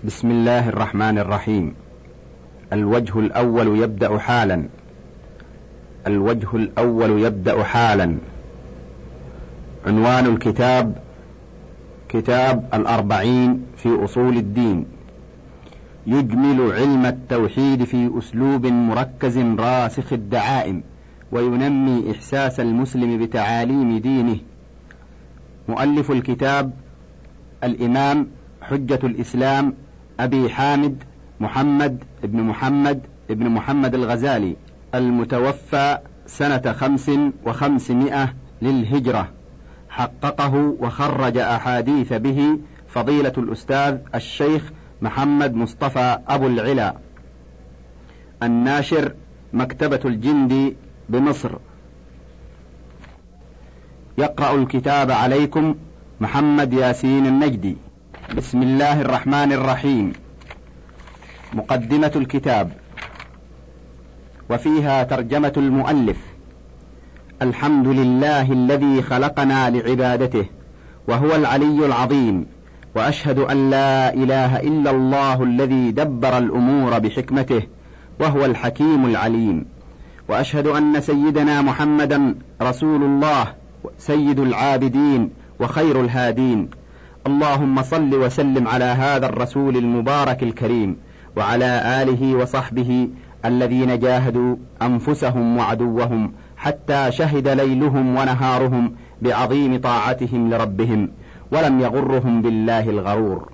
بسم الله الرحمن الرحيم. الوجه الأول يبدأ حالا. الوجه الأول يبدأ حالا. عنوان الكتاب: كتاب الأربعين في أصول الدين، يجمل علم التوحيد في أسلوب مركز راسخ الدعائم، وينمي إحساس المسلم بتعاليم دينه. مؤلف الكتاب الإمام حجة الإسلام أبي حامد محمد بن محمد الغزالي، المتوفى سنة 500 للهجرة. حققه وخرج أحاديث به فضيلة الأستاذ الشيخ محمد مصطفى أبو العلا، الناشر مكتبة الجندي بمصر. يقرأ الكتاب عليكم محمد ياسين النجدي. بسم الله الرحمن الرحيم. مقدمة الكتاب، وفيها ترجمة المؤلف. الحمد لله الذي خلقنا لعبادته، وهو العلي العظيم، وأشهد أن لا إله إلا الله الذي دبر الأمور بحكمته، وهو الحكيم العليم. وأشهد أن سيدنا محمدا رسول الله، سيد العابدين وخير الهادين. اللهم صل وسلم على هذا الرسول المبارك الكريم، وعلى آله وصحبه الذين جاهدوا أنفسهم وعدوهم حتى شهد ليلهم ونهارهم بعظيم طاعتهم لربهم، ولم يغرهم بالله الغرور.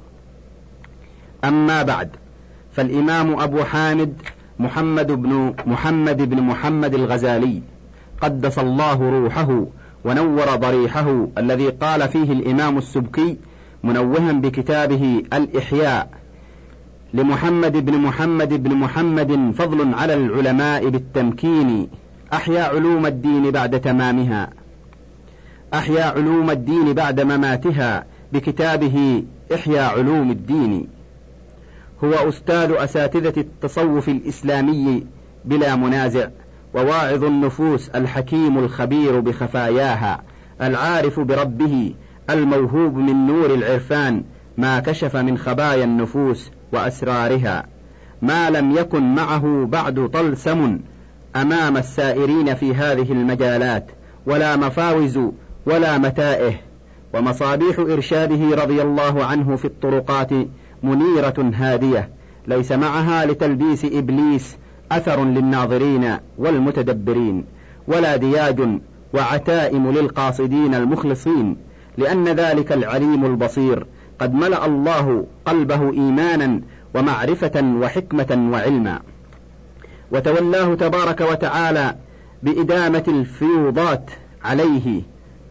أما بعد، فالإمام أبو حامد محمد بن محمد الغزالي قدس الله روحه ونور ضريحه، الذي قال فيه الإمام السبكي منوها بكتابه الإحياء: لمحمد بن محمد فضل على العلماء بالتمكين، أحيا علوم الدين بعد تمامها، أحيا علوم الدين بعد مماتها، بكتابه إحياء علوم الدين. هو أستاذ أساتذة التصوف الإسلامي بلا منازع، وواعظ النفوس الحكيم الخبير بخفاياها، العارف بربه الموهوب من نور العرفان ما كشف من خبايا النفوس وأسرارها، ما لم يكن معه بعد طلسم أمام السائرين في هذه المجالات، ولا مفاوز ولا متائه. ومصابيح إرشاده رضي الله عنه في الطرقات منيرة هادية، ليس معها لتلبيس إبليس أثر للناظرين والمتدبرين، ولا دياج وعتائم للقاصدين المخلصين، لأن ذلك العليم البصير قد ملأ الله قلبه إيمانا ومعرفة وحكمة وعلما، وتولاه تبارك وتعالى بإدامة الفيوضات عليه،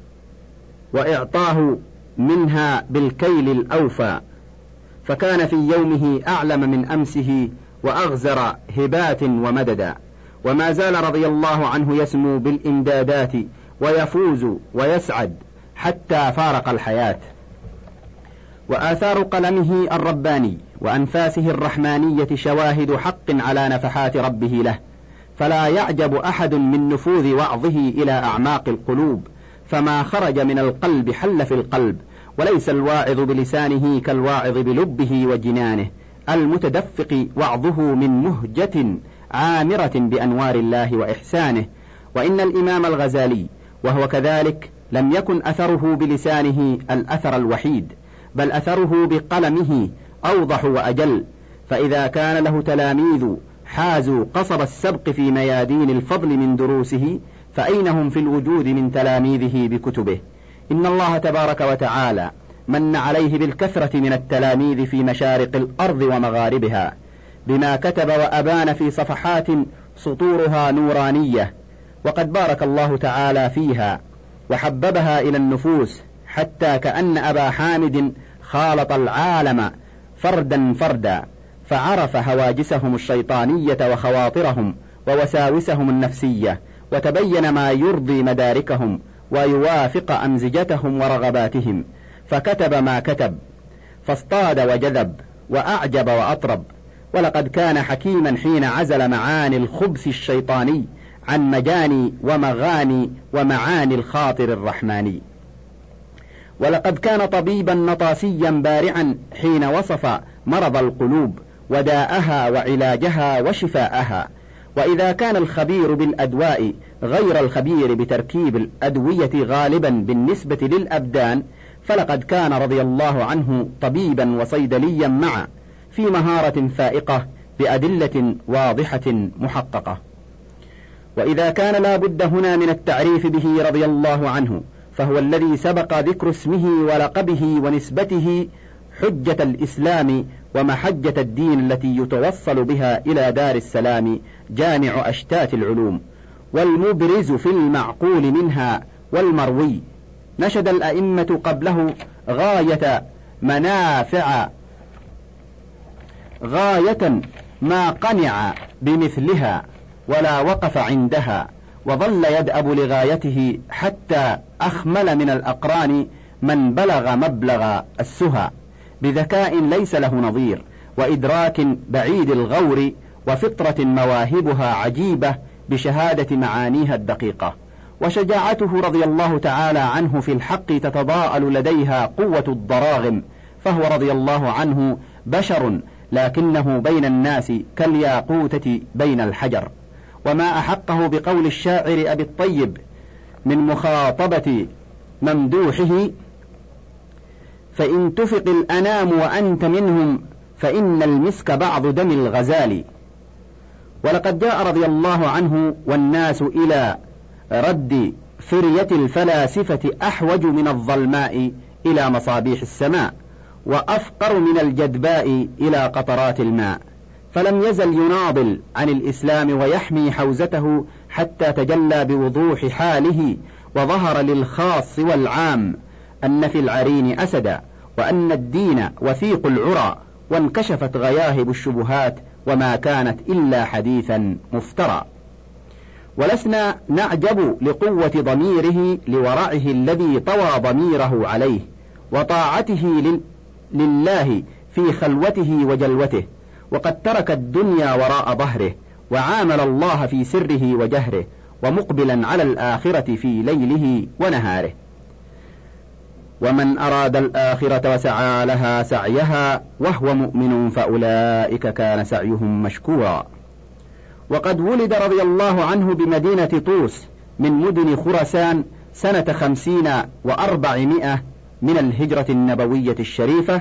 وإعطاه منها بالكيل الأوفى، فكان في يومه أعلم من أمسه وأغزر هبات ومددا، وما زال رضي الله عنه يسمو بالإمدادات ويفوز ويسعد حتى فارق الحياة. وآثار قلمه الرباني وأنفاسه الرحمانية شواهد حق على نفحات ربه له، فلا يعجب أحد من نفوذ وعظه إلى أعماق القلوب، فما خرج من القلب حل في القلب. وليس الواعظ بلسانه كالواعظ بلبه وجنانه، المتدفق وعظه من مهجة عامرة بأنوار الله وإحسانه. وإن الإمام الغزالي وهو كذلك لم يكن أثره بلسانه الأثر الوحيد، بل أثره بقلمه أوضح وأجل. فإذا كان له تلاميذ حازوا قصب السبق في ميادين الفضل من دروسه، فأين هم في الوجود من تلاميذه بكتبه؟ إن الله تبارك وتعالى من عليه بالكثرة من التلاميذ في مشارق الأرض ومغاربها، بما كتب وأبان في صفحات سطورها نورانية، وقد بارك الله تعالى فيها وحببها إلى النفوس، حتى كأن أبا حامد خالط العالم فردا فردا، فعرف هواجسهم الشيطانية وخواطرهم ووساوسهم النفسية، وتبين ما يرضي مداركهم ويوافق أمزجتهم ورغباتهم، فكتب ما كتب، فاصطاد وجذب وأعجب وأطرب. ولقد كان حكيما حين عزل معاني الخبث الشيطاني عن مجاني ومغاني ومعاني الخاطر الرحماني. ولقد كان طبيبا نطاسيا بارعا حين وصف مرض القلوب وداءها وعلاجها وشفاءها. وإذا كان الخبير بالأدواء غير الخبير بتركيب الأدوية غالبا بالنسبة للأبدان، فلقد كان رضي الله عنه طبيبا وصيدليا معا، في مهارة فائقة بأدلة واضحة محققة. وإذا كان لا بد هنا من التعريف به رضي الله عنه، فهو الذي سبق ذكر اسمه ولقبه ونسبته حجة الإسلام ومحجة الدين التي يتوصل بها إلى دار السلام جامع أشتات العلوم، والمبرز في المعقول منها والمروي. نشد الأئمة قبله غاية ما قنع بمثلها ولا وقف عندها، وظل يدأب لغايته حتى أخمل من الأقران من بلغ مبلغ السهى، بذكاء ليس له نظير، وإدراك بعيد الغور، وفطرة مواهبها عجيبة بشهادة معانيها الدقيقة. وشجاعته رضي الله تعالى عنه في الحق تتضاءل لديها قوة الضراغم، فهو رضي الله عنه بشر، لكنه بين الناس كالياقوتة بين الحجر. وما أحقه بقول الشاعر أبي الطيب من مخاطبة ممدوحه: فإن تفق الأنام وأنت منهم فإن المسك بعض دم الغزال. ولقد جاء رضي الله عنه والناس إلى رد فرية الفلاسفة أحوج من الظلماء إلى مصابيح السماء، وأفقر من الجدباء إلى قطرات الماء، فلم يزل يناضل عن الإسلام ويحمي حوزته حتى تجلى بوضوح حاله، وظهر للخاص والعام أن في العرين أسدا، وأن الدين وثيق العرى، وانكشفت غياهب الشبهات وما كانت إلا حديثا مفترى. ولسنا نعجب لقوة ضميره لورعه الذي طوى ضميره عليه، وطاعته لله في خلوته وجلوته، وقد ترك الدنيا وراء ظهره، وعامل الله في سره وجهره، ومقبلا على الآخرة في ليله ونهاره. ومن أراد الآخرة وسعى لها سعيها وهو مؤمن فأولئك كان سعيهم مشكورا. وقد ولد رضي الله عنه بمدينة طوس من مدن خراسان سنة 50 و400 من الهجرة النبوية الشريفة،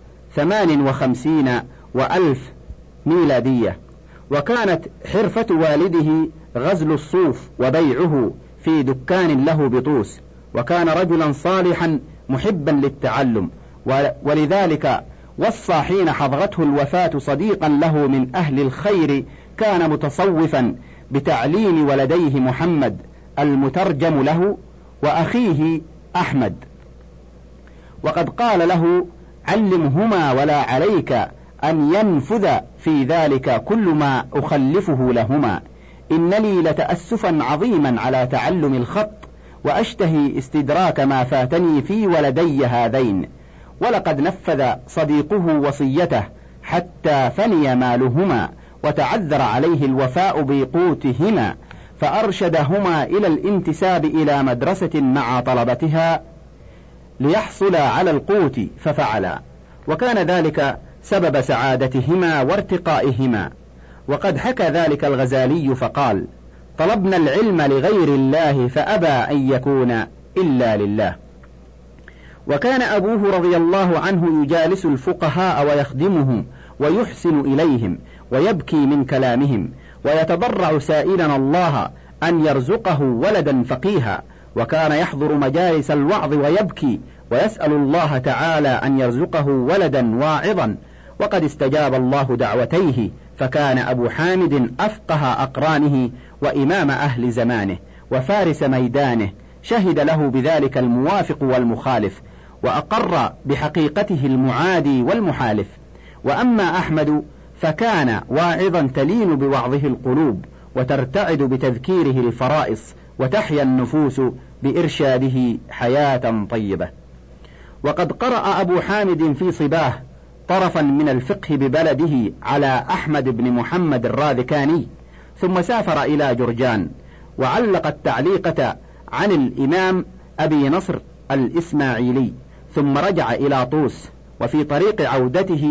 58 و1000 ميلادية. وكانت حرفة والده غزل الصوف وبيعه في دكان له بطوس، وكان رجلا صالحا محبا للتعلم، ولذلك وصى حين حضرته الوفاة صديقا له من أهل الخير كان متصوفا بتعليم ولديه محمد المترجم له وأخيه أحمد، وقد قال له: علمهما ولا عليك أن ينفذ في ذلك كل ما أخلفه لهما، إن لي لتأسفا عظيما على تعلم الخط، وأشتهي استدراك ما فاتني في ولدي هذين. ولقد نفذ صديقه وصيته حتى فني مالهما، وتعذر عليه الوفاء بقوتهما، فأرشدهما إلى الانتساب إلى مدرسة مع طلبتها ليحصل على القوت، ففعلا، وكان ذلك سبب سعادتهما وارتقائهما. وقد حكى ذلك الغزالي فقال: طلبنا العلم لغير الله فأبى أن يكون إلا لله. وكان أبوه رضي الله عنه يجالس الفقهاء ويخدمهم ويحسن إليهم ويبكي من كلامهم، ويتضرع سائلا الله أن يرزقه ولدا فقيها، وكان يحضر مجالس الوعظ ويبكي ويسأل الله تعالى أن يرزقه ولدا واعظا، وقد استجاب الله دعوتيه، فكان أبو حامد أفقه أقرانه وإمام أهل زمانه وفارس ميدانه، شهد له بذلك الموافق والمخالف، وأقر بحقيقته المعادي والمحالف. وأما أحمد فكان واعظا تلين بوعظه القلوب، وترتعد بتذكيره الفرائص، وتحيا النفوس بإرشاده حياة طيبة. وقد قرأ أبو حامد في صباه طرفا من الفقه ببلده على أحمد بن محمد الراذكاني، ثم سافر إلى جرجان، وعلق التعليقة عن الإمام أبي نصر الإسماعيلي، ثم رجع إلى طوس، وفي طريق عودته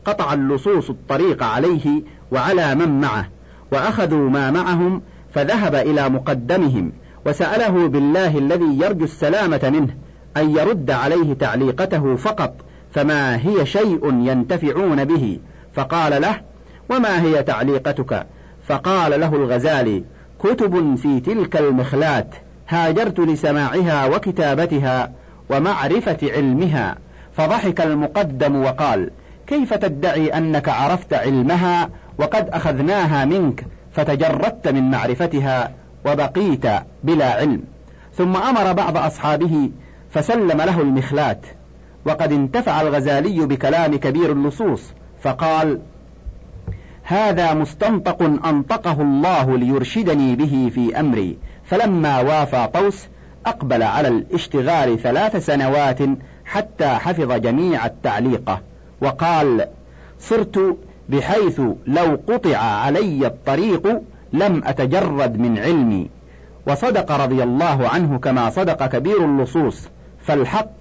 قطع اللصوص الطريق عليه وعلى من معه، وأخذوا ما معهم، فذهب إلى مقدمهم وسأله بالله الذي يرجو السلامة منه أن يرد عليه تعليقته فقط، فما هي شيء ينتفعون به. فقال له: وما هي تعليقتك؟ فقال له الغزالي: كتب في تلك المخلات هاجرت لسماعها وكتابتها ومعرفة علمها. فضحك المقدم وقال: كيف تدعي أنك عرفت علمها وقد أخذناها منك فتجردت من معرفتها وبقيت بلا علم؟ ثم أمر بعض أصحابه فسلم له المخلات. وقد انتفع الغزالي بكلام كبير اللصوص، فقال: هذا مستنطق أنطقه الله ليرشدني به في أمري. فلما وافى طوس أقبل على الاشتغال 3 سنوات حتى حفظ جميع التعليقة، وقال: صرت بحيث لو قطع علي الطريق لم أتجرد من علمي. وصدق رضي الله عنه كما صدق كبير اللصوص، فالحق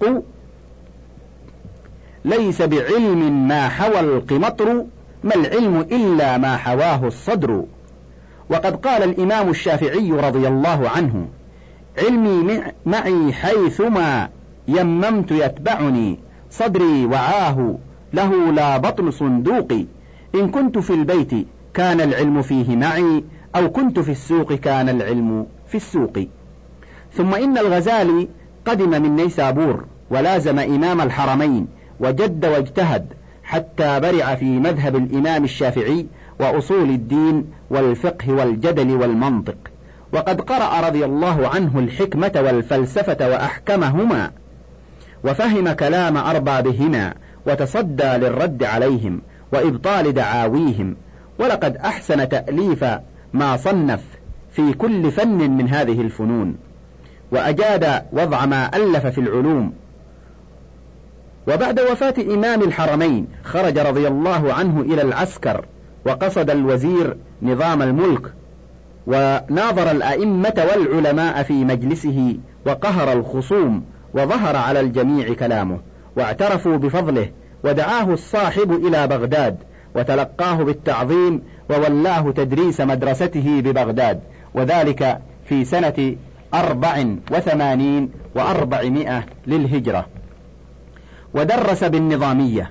ليس بعلم ما حوى القمطر، ما العلم إلا ما حواه الصدر. وقد قال الإمام الشافعي رضي الله عنه: علمي معي حيثما يممت يتبعني، صدري وعاه له لا بطن صندوقي. إن كنت في البيت كان العلم فيه معي، أو كنت في السوق كان العلم في السوق. ثم إن الغزالي قدم من نيسابور ولازم إمام الحرمين وجد واجتهد حتى برع في مذهب الإمام الشافعي وأصول الدين والفقه والجدل والمنطق. وقد قرأ رضي الله عنه الحكمة والفلسفة وأحكمهما، وفهم كلام أربابهما، وتصدى للرد عليهم وإبطال دعاويهم. ولقد أحسن تأليف ما صنف في كل فن من هذه الفنون، وأجاد وضع ما ألف في العلوم. وبعد وفاة إمام الحرمين خرج رضي الله عنه إلى العسكر، وقصد الوزير نظام الملك، وناظر الأئمة والعلماء في مجلسه، وقهر الخصوم، وظهر على الجميع كلامه، واعترفوا بفضله، ودعاه الصاحب إلى بغداد، وتلقاه بالتعظيم، وولاه تدريس مدرسته ببغداد، وذلك في سنة 84 و400 للهجرة. ودرس بالنظامية،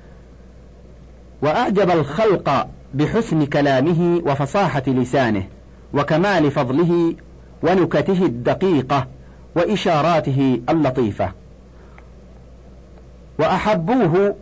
وأعجب الخلق بحسن كلامه وفصاحة لسانه وكمال فضله ونكته الدقيقة وإشاراته اللطيفة، وأحبوه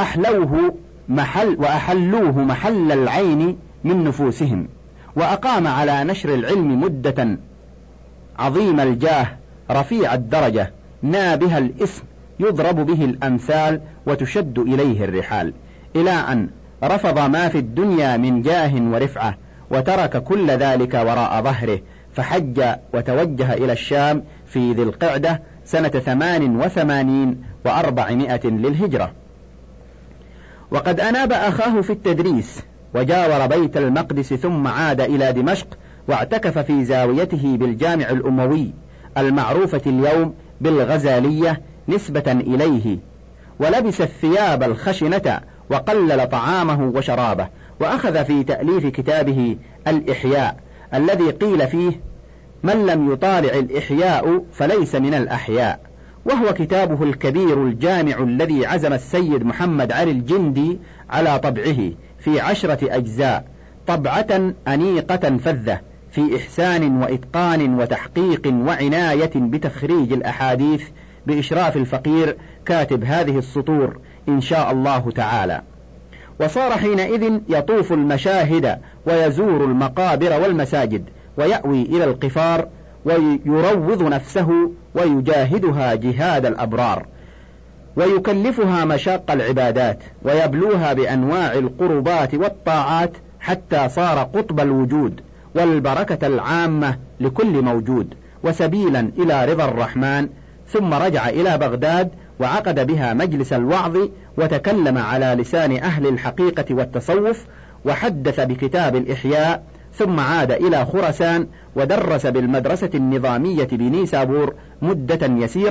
وأحلوه محل العين من نفوسهم. وأقام على نشر العلم مدة عظيم الجاه رفيع الدرجة نابه الاسم، يضرب به الأمثال وتشد إليه الرحال، إلى أن رفض ما في الدنيا من جاه ورفعة، وترك كل ذلك وراء ظهره، فحج وتوجه إلى الشام في ذي القعدة سنة 88 و400 للهجرة. وقد أناب أخاه في التدريس، وجاور بيت المقدس، ثم عاد إلى دمشق، واعتكف في زاويته بالجامع الأموي المعروفة اليوم بالغزالية نسبة إليه، ولبس الثياب الخشنة، وقلل طعامه وشرابه، وأخذ في تأليف كتابه الإحياء، الذي قيل فيه: من لم يطالع الإحياء فليس من الأحياء. وهو كتابه الكبير الجامع الذي عزم السيد محمد علي الجندي على طبعه في 10 أجزاء، طبعة أنيقة فذة في إحسان وإتقان وتحقيق وعناية بتخريج الأحاديث، بإشراف الفقير كاتب هذه السطور إن شاء الله تعالى. وصار حينئذ يطوف المشاهد ويزور المقابر والمساجد، ويأوي إلى القفار، ويروض نفسه ويجاهدها جهاد الأبرار، ويكلفها مشاق العبادات، ويبلوها بأنواع القربات والطاعات، حتى صار قطب الوجود والبركة العامة لكل موجود، وسبيلا إلى رضا الرحمن. ثم رجع إلى بغداد وعقد بها مجلس الوعظ، وتكلم على لسان أهل الحقيقة والتصوف، وحدث بكتاب الإحياء. ثم عاد إلى خراسان ودرس بالمدرسة النظامية بنيسابور مدة يسيرة،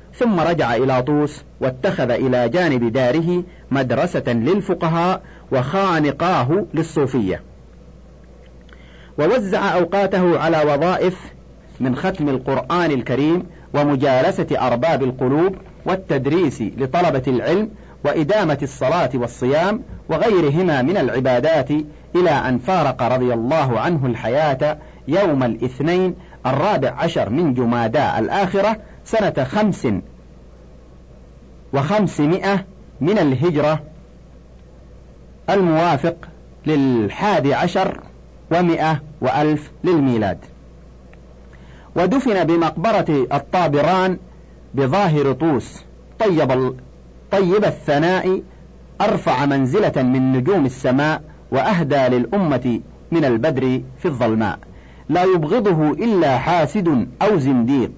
ثم رجع إلى طوس واتخذ إلى جانب داره مدرسة للفقهاء وخانقاه للصوفية، ووزع أوقاته على وظائف من ختم القرآن الكريم ومجالسة أرباب القلوب والتدريس لطلبة العلم وإدامة الصلاة والصيام وغيرهما من العبادات، إلى أن فارق رضي الله عنه الحياة يوم الاثنين 14 من جمادى الآخرة سنة 500 من الهجرة، الموافق 11 و100 للميلاد. ودفن بمقبرة الطابران بظاهر طوس، طيب الثناء، أرفع منزلة من نجوم السماء، وأهدى للأمة من البدر في الظلماء، لا يبغضه إلا حاسد أو زنديق.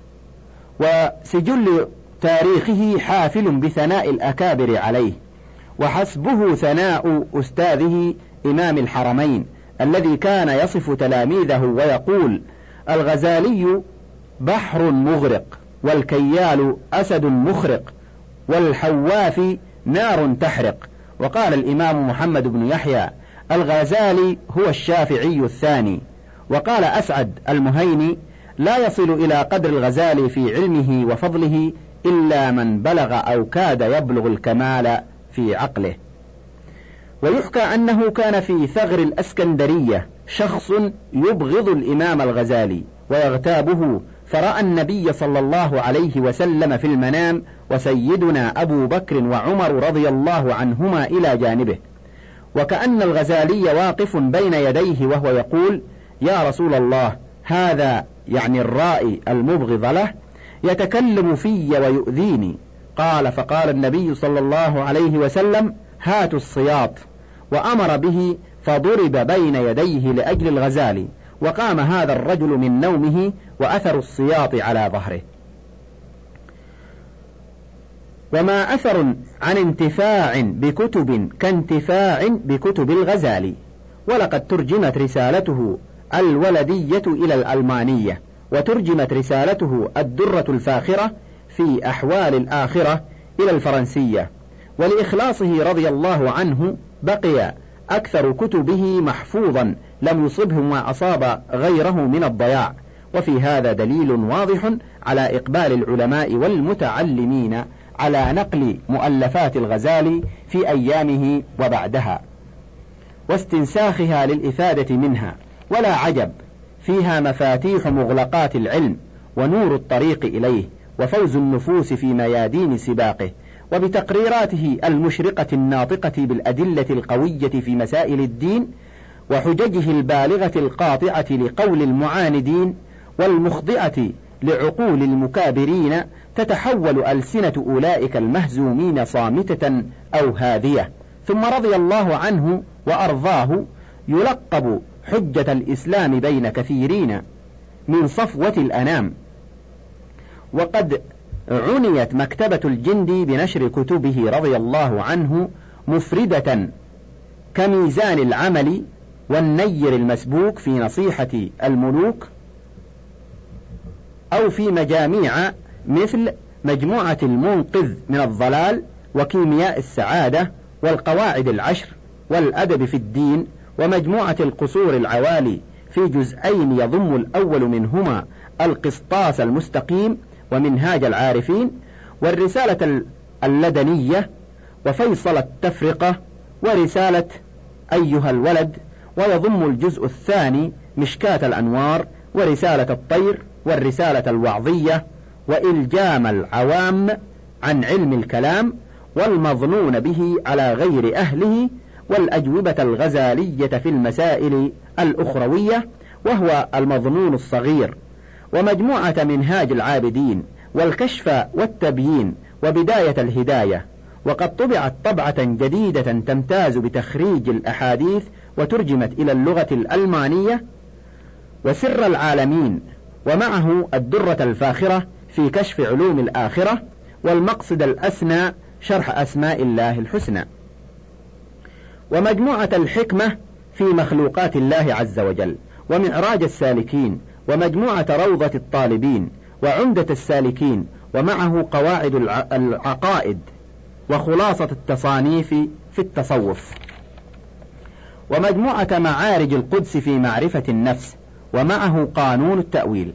وسجل تاريخه حافل بثناء الأكابر عليه، وحسبه ثناء أستاذه إمام الحرمين الذي كان يصف تلاميذه ويقول: الغزالي بحر مغرق، والكيال أسد مخرق، والحوافي نار تحرق. وقال الإمام محمد بن يحيى: الغزالي هو الشافعي الثاني. وقال أسعد المهيني: لا يصل إلى قدر الغزالي في علمه وفضله إلا من بلغ أو كاد يبلغ الكمال في عقله. ويحكى أنه كان في ثغر الأسكندرية شخص يبغض الإمام الغزالي ويغتابه، فرأى النبي صلى الله عليه وسلم في المنام وسيدنا أبو بكر وعمر رضي الله عنهما إلى جانبه، وكأن الغزالي واقف بين يديه وهو يقول: يا رسول الله، هذا يعني الرائي المبغض له يتكلم في ويؤذيني. فقال النبي صلى الله عليه وسلم: هاتوا الصياط، وأمر به فضرب بين يديه لأجل الغزالي، وقام هذا الرجل من نومه وأثر السياط على ظهره. وما أثر عن انتفاع بكتب كانتفاع بكتب الغزالي. ولقد ترجمت رسالته الولدية إلى الألمانية، وترجمت رسالته الدرة الفاخرة في أحوال الآخرة إلى الفرنسية. ولإخلاصه رضي الله عنه بقي أكثر كتبه محفوظا لم يصبه ما أصاب غيره من الضياع. وفي هذا دليل واضح على إقبال العلماء والمتعلمين على نقل مؤلفات الغزالي في أيامه وبعدها، واستنساخها للإفادة منها. ولا عجب، فيها مفاتيح مغلقات العلم ونور الطريق إليه، وفوز النفوس في ميادين سباقه، وبتقريراته المشرقة الناطقة بالأدلة القوية في مسائل الدين، وحججه البالغة القاطعة لقول المعاندين والمخضئة لعقول المكابرين، تتحول ألسنة أولئك المهزومين صامتة أو هادية. ثم رضي الله عنه وأرضاه يلقب حجة الإسلام بين كثيرين من صفوة الأنام. وقد عنيت مكتبة الجندي بنشر كتبه رضي الله عنه مفردة كميزان العمل والنير المسبوك في نصيحة الملوك، أو في مجاميع مثل مجموعة المنقذ من الضلال، وكيمياء السعادة، والقواعد العشر، والأدب في الدين، ومجموعة القصور العوالي في جزئين يضم الأول منهما القسطاس المستقيم ومنهاج العارفين، والرسالة اللدنية، وفيصل التفرقة، ورسالة أيها الولد، ويضم الجزء الثاني مشكاة الأنوار، ورسالة الطير، والرسالة الوعظية، وإلجام العوام عن علم الكلام والمظنون به على غير أهله، والأجوبة الغزالية في المسائل الأخروية وهو المظنون الصغير، ومجموعة منهاج العابدين، والكشف والتبيين، وبداية الهداية. وقد طبعت طبعة جديدة تمتاز بتخريج الأحاديث، وترجمت إلى اللغة الألمانية، وسر العالمين، ومعه الدرة الفاخرة في كشف علوم الآخرة، والمقصد الأسنى شرح أسماء الله الحسنى، ومجموعة الحكمة في مخلوقات الله عز وجل، ومعراج السالكين، ومجموعة روضة الطالبين، وعمدة السالكين، ومعه قواعد العقائد وخلاصة التصانيف في التصوف، ومجموعة معارج القدس في معرفة النفس، ومعه قانون التأويل.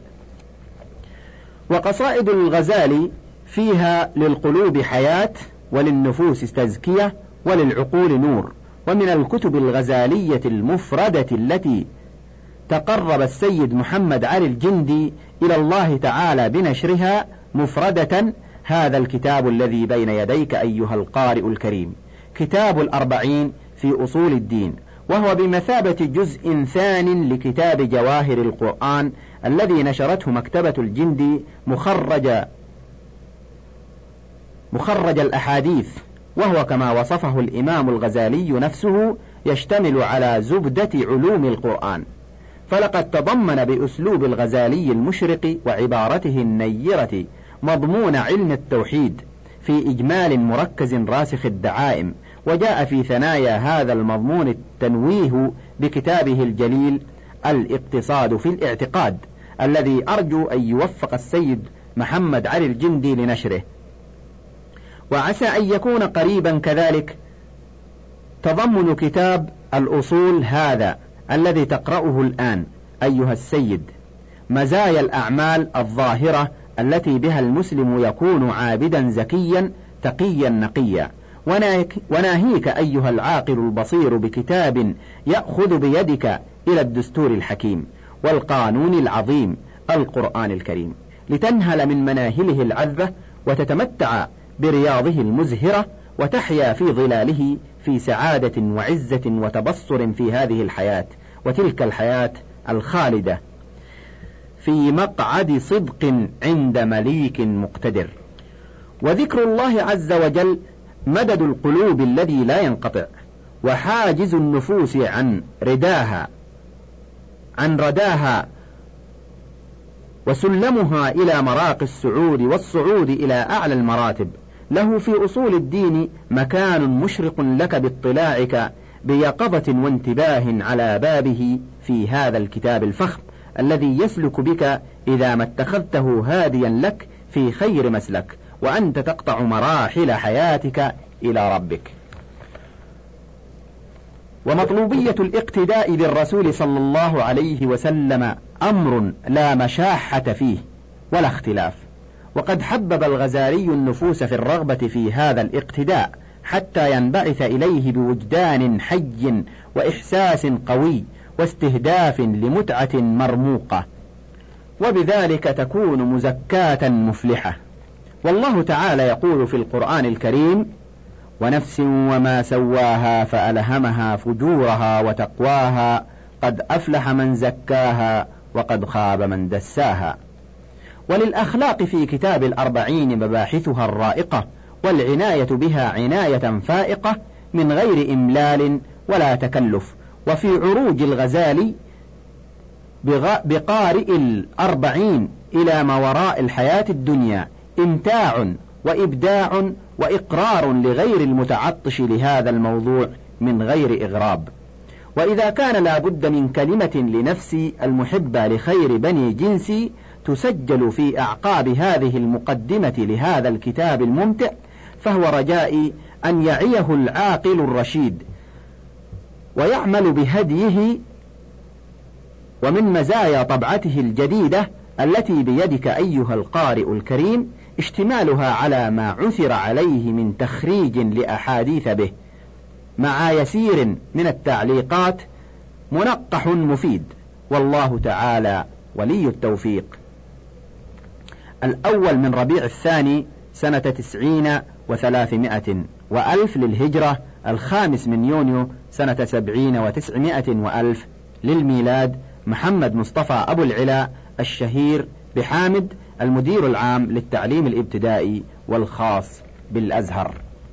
وقصائد الغزالي فيها للقلوب حياة، وللنفوس تزكية، وللعقول نور. ومن الكتب الغزالية المفردة التي تقرب السيد محمد علي الجندي إلى الله تعالى بنشرها مفردة هذا الكتاب الذي بين يديك أيها القارئ الكريم، كتاب الأربعين في أصول الدين، وهو بمثابة جزء ثان لكتاب جواهر القرآن الذي نشرته مكتبة الجندي مخرج الأحاديث، وهو كما وصفه الإمام الغزالي نفسه يشتمل على زبدة علوم القرآن. فلقد تضمن بأسلوب الغزالي المشرق وعبارته النيرة مضمون علم التوحيد في إجمال مركز راسخ الدعائم. وجاء في ثنايا هذا المضمون التنويه بكتابه الجليل الاقتصاد في الاعتقاد، الذي أرجو أن يوفق السيد محمد علي الجندي لنشره، وعسى أن يكون قريبا كذلك تضمن كتاب الأصول هذا الذي تقرأه الآن أيها السيد، مزايا الأعمال الظاهرة التي بها المسلم يكون عابدا زكيا تقيا نقيا. وناهيك أيها العاقل البصير بكتاب يأخذ بيدك إلى الدستور الحكيم والقانون العظيم القرآن الكريم، لتنهل من مناهله العذبة وتتمتع برياضه المزهرة، وتحيا في ظلاله في سعادة وعزة وتبصر في هذه الحياة وتلك الحياة الخالدة في مقعد صدق عند مليك مقتدر. وذكر الله عز وجل مدد القلوب الذي لا ينقطع، وحاجز النفوس عن رداها وسلمها إلى مراقي السعود والصعود إلى أعلى المراتب. له في أصول الدين مكان مشرق لك باطلاعك بيقظة وانتباه على بابه في هذا الكتاب الفخم الذي يسلك بك إذا ما اتخذته هاديا لك في خير مسلك، وأنت تقطع مراحل حياتك إلى ربك. ومطلوبية الاقتداء بالرسول صلى الله عليه وسلم أمر لا مشاحة فيه ولا اختلاف، وقد حبب الغزالي النفوس في الرغبة في هذا الاقتداء حتى ينبعث إليه بوجدان حي وإحساس قوي واستهداف لمتعة مرموقة، وبذلك تكون مزكاة مفلحة. والله تعالى يقول في القرآن الكريم: ونفس وما سواها فألهمها فجورها وتقواها قد أفلح من زكاها وقد خاب من دساها. وللأخلاق في كتاب الأربعين مباحثها الرائقة، والعناية بها عناية فائقة من غير إملال ولا تكلف. وفي عروج الغزالي بقارئ الأربعين إلى ما وراء الحياة الدنيا إمتاع وإبداع وإقرار لغير المتعطش لهذا الموضوع من غير إغراب. وإذا كان لا بد من كلمة لنفسي المحبة لخير بني جنسي تسجل في أعقاب هذه المقدمة لهذا الكتاب الممتع، فهو رجائي أن يعيه العاقل الرشيد ويعمل بهديه. ومن مزايا طبعته الجديدة التي بيدك أيها القارئ الكريم اشتمالها على ما عثر عليه من تخريج لأحاديث به، مع يسير من التعليقات منقح مفيد، والله تعالى ولي التوفيق. الأول من ربيع الثاني سنة 90 و300 وألف للهجرة، 5 من يونيو سنة 70 و900 وألف للميلاد، محمد مصطفى أبو العلا الشهير بحامد، المدير العام للتعليم الابتدائي والخاص بالأزهر.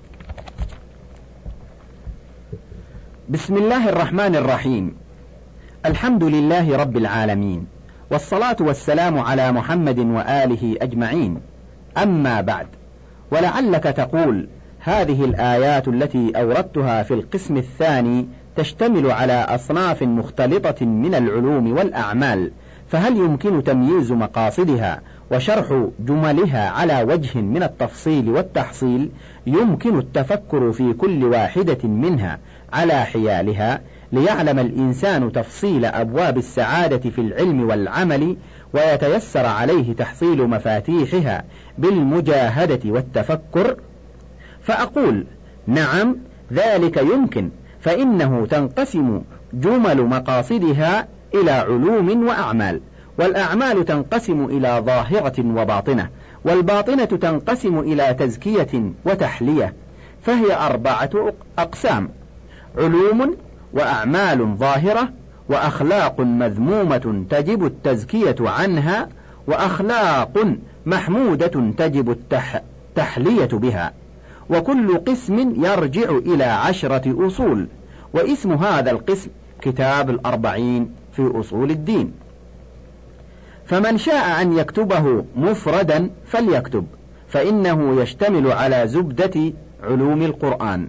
بسم الله الرحمن الرحيم. الحمد لله رب العالمين، والصلاة والسلام على محمد وآله أجمعين. أما بعد، ولعلك تقول: هذه الآيات التي أوردتها في القسم الثاني تشتمل على أصناف مختلطة من العلوم والأعمال، فهل يمكن تمييز مقاصدها وشرح جملها على وجه من التفصيل والتحصيل يمكن التفكر في كل واحدة منها على حيالها، ليعلم الإنسان تفصيل أبواب السعادة في العلم والعمل، ويتيسر عليه تحصيل مفاتيحها بالمجاهدة والتفكر. فأقول: نعم، ذلك يمكن، فإنه تنقسم جمل مقاصدها إلى علوم وأعمال، والأعمال تنقسم إلى ظاهرة وباطنة، والباطنة تنقسم إلى تزكية وتحلية، فهي 4 أقسام: علوم، وأعمال ظاهرة، وأخلاق مذمومة تجب التزكية عنها، وأخلاق محمودة تجب التحلية بها. وكل قسم يرجع إلى 10 أصول، واسم هذا القسم كتاب 40 في أصول الدين. فمن شاء أن يكتبه مفردا فليكتب، فإنه يشتمل على زبدة علوم القرآن.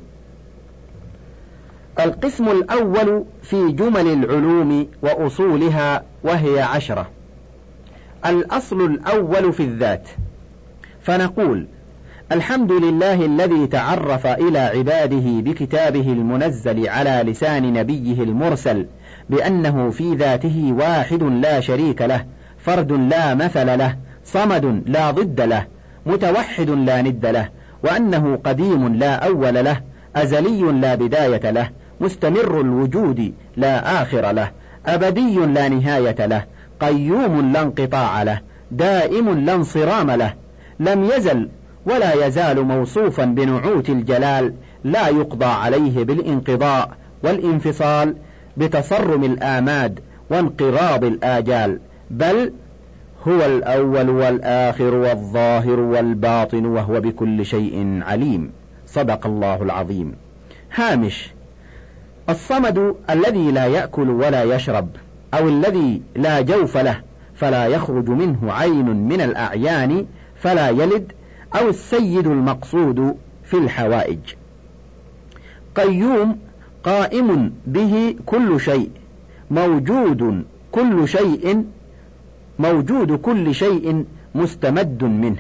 القسم الأول في جمل العلوم وأصولها، وهي 10. الأصل الأول في الذات، فنقول: الحمد لله الذي تعرف إلى عباده بكتابه المنزل على لسان نبيه المرسل بأنه في ذاته واحد لا شريك له، فرد لا مثل له، صمد لا ضد له، متوحد لا ند له، وأنه قديم لا أول له، أزلي لا بداية له، مستمر الوجود لا آخر له، أبدي لا نهاية له، قيوم لا انقطاع له، دائم لا انصرام له، لم يزل ولا يزال موصوفا بنعوت الجلال، لا يقضى عليه بالانقضاء والانفصال بتصرم الآماد وانقراض الآجال، بل هو الأول والآخر والظاهر والباطن، وهو بكل شيء عليم. صدق الله العظيم. هامش: الصمد الذي لا يأكل ولا يشرب، أو الذي لا جوف له فلا يخرج منه عين من الأعيان فلا يلد، أو السيد المقصود في الحوائج. قيوم: قائم به كل شيء، موجود كل شيء مستمد منه.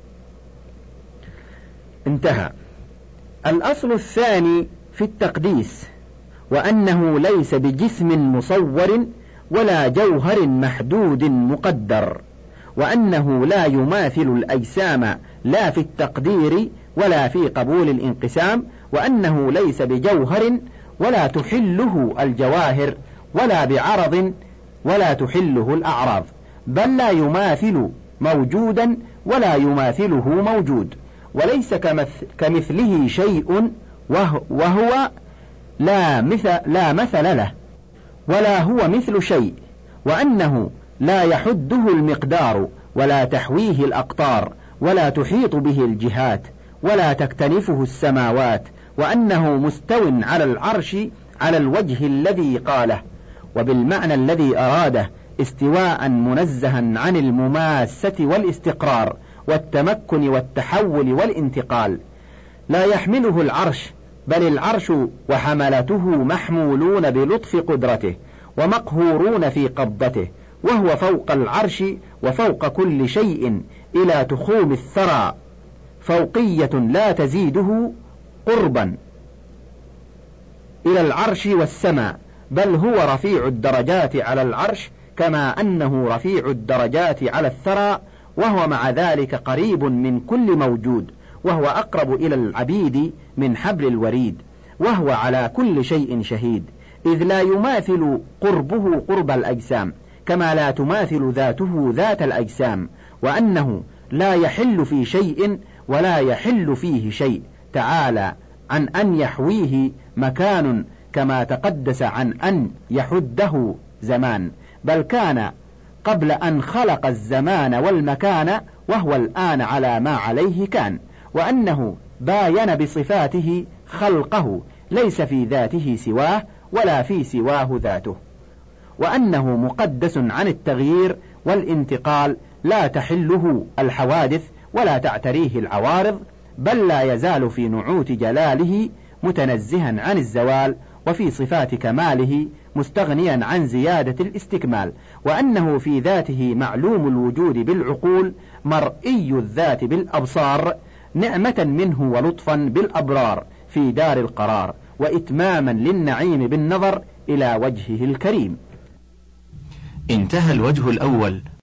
انتهى. الأصل الثاني في التقديس، وأنه ليس بجسم مصور ولا جوهر محدود مقدر، وأنه لا يماثل الأجسام لا في التقدير ولا في قبول الانقسام، وأنه ليس بجوهر ولا تحله الجواهر، ولا بعرض ولا تحله الأعراض، بل لا يماثل موجودا ولا يماثله موجود، وليس كمثله شيء، وهو لا مثل له، ولا هو مثل شيء، وأنه لا يحده المقدار ولا تحويه الأقطار، ولا تحيط به الجهات، ولا تكتنفه السماوات، وأنه مستو على العرش على الوجه الذي قاله، وبالمعنى الذي أراده، استواء منزها عن المماسة والاستقرار والتمكن والتحول والانتقال. لا يحمله العرش، بل العرش وحملته محمولون بلطف قدرته ومقهورون في قبضته، وهو فوق العرش وفوق كل شيء إلى تخوم الثرى، فوقية لا تزيده قربا إلى العرش والسماء، بل هو رفيع الدرجات على العرش كما أنه رفيع الدرجات على الثرى، وهو مع ذلك قريب من كل موجود، وهو أقرب إلى العبيد من حبل الوريد، وهو على كل شيء شهيد، إذ لا يماثل قربه قرب الأجسام، كما لا تماثل ذاته ذات الأجسام، وأنه لا يحل في شيء ولا يحل فيه شيء، تعالى عن أن يحويه مكان، كما تقدس عن أن يحده زمان، بل كان قبل أن خلق الزمان والمكان، وهو الآن على ما عليه كان، وأنه باين بصفاته خلقه، ليس في ذاته سواه ولا في سواه ذاته، وأنه مقدس عن التغيير والانتقال، لا تحله الحوادث ولا تعتريه العوارض، بل لا يزال في نعوت جلاله متنزها عن الزوال، وفي صفات كماله مستغنيا عن زيادة الاستكمال، وأنه في ذاته معلوم الوجود بالعقول، مرئي الذات بالأبصار، نعمة منه ولطفا بالأبرار في دار القرار، وإتماما للنعيم بالنظر إلى وجهه الكريم. انتهى الوجه الأول.